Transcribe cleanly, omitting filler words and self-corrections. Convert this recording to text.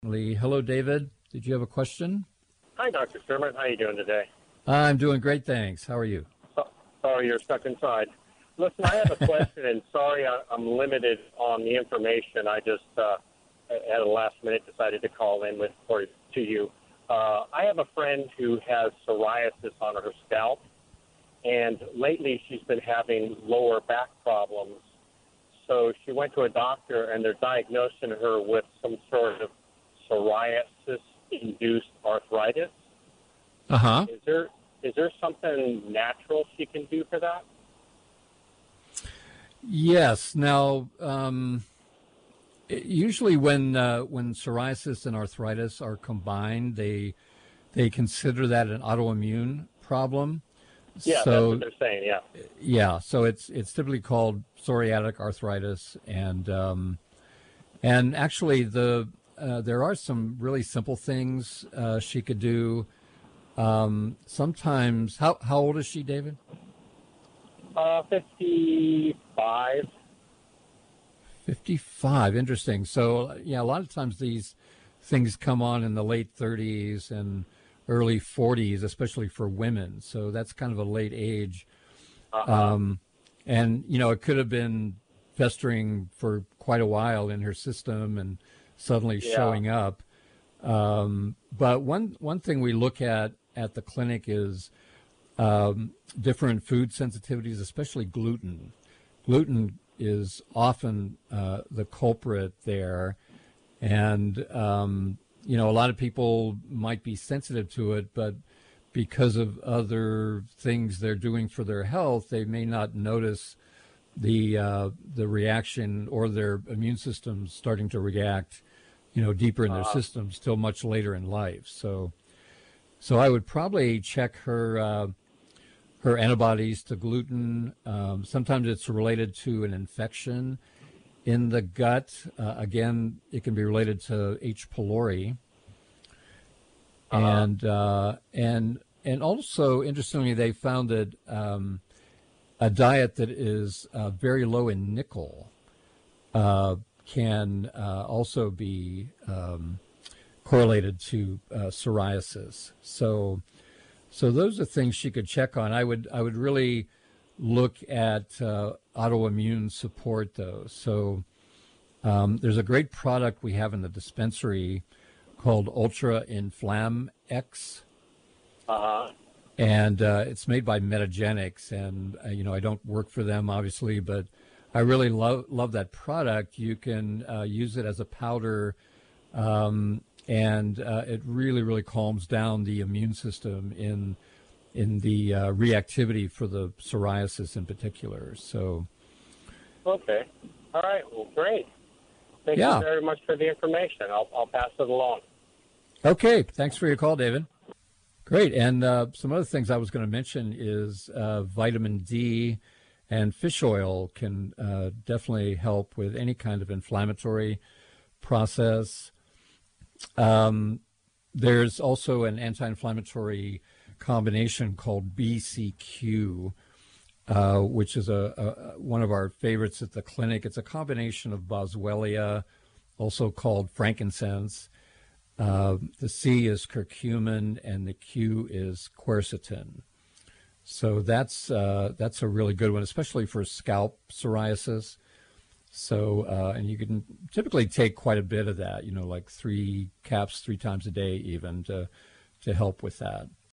Lee. Hello, David. Did you have a question? Hi, Dr. Sherman. How are you doing today? I'm doing great, thanks. How are you? Sorry you're stuck inside. Listen, I have a question, and sorry I'm limited on the information. I just, at a last minute, decided to call in to you. I have a friend who has psoriasis on her scalp, and lately she's been having lower back problems. So she went to a doctor, and they're diagnosing her with some sort of psoriasis-induced arthritis. Uh-huh. Is there something natural she can do for that? Yes. Now, usually when psoriasis and arthritis are combined, they consider that an autoimmune problem. Yeah, that's what they're saying. Yeah. Yeah. So it's typically called psoriatic arthritis, and actually there are some really simple things she could do. Sometimes, how old is she, David? 55. 55. Interesting. So, yeah, a lot of times these things come on in the late 30s and early 40s, especially for women. So that's kind of a late age. And, it could have been festering for quite a while in her system and suddenly showing up. But one thing we look at the clinic is different food sensitivities, especially gluten. Gluten is often the culprit there. And, a lot of people might be sensitive to it, but because of other things they're doing for their health, they may not notice the reaction or their immune system starting to react, deeper in their systems till much later in life. So I would probably check her antibodies to gluten. Sometimes it's related to an infection in the gut. Again, it can be related to H. pylori. And also, interestingly, they found that a diet that is very low in nickel can also be correlated to psoriasis. So those are things she could check on. I would really look at autoimmune support, though. So there's a great product we have in the dispensary called Ultra Inflam X. And it's made by Metagenics, and I don't work for them, obviously, but I really love that product. You can use it as a powder, and it really calms down the immune system in the reactivity for the psoriasis in particular. So. Okay. All right. Well, great. Thank you very much for the information. I'll pass it along. Okay. Thanks for your call, David. Great. And some other things I was going to mention is vitamin D and fish oil can definitely help with any kind of inflammatory process. There's also an anti-inflammatory combination called BCQ, which is one of our favorites at the clinic. It's a combination of boswellia, also called frankincense. The C is curcumin, and the Q is quercetin. So that's a really good one, especially for scalp psoriasis. So and you can typically take quite a bit of that, like 3 caps 3 times a day, even to help with that.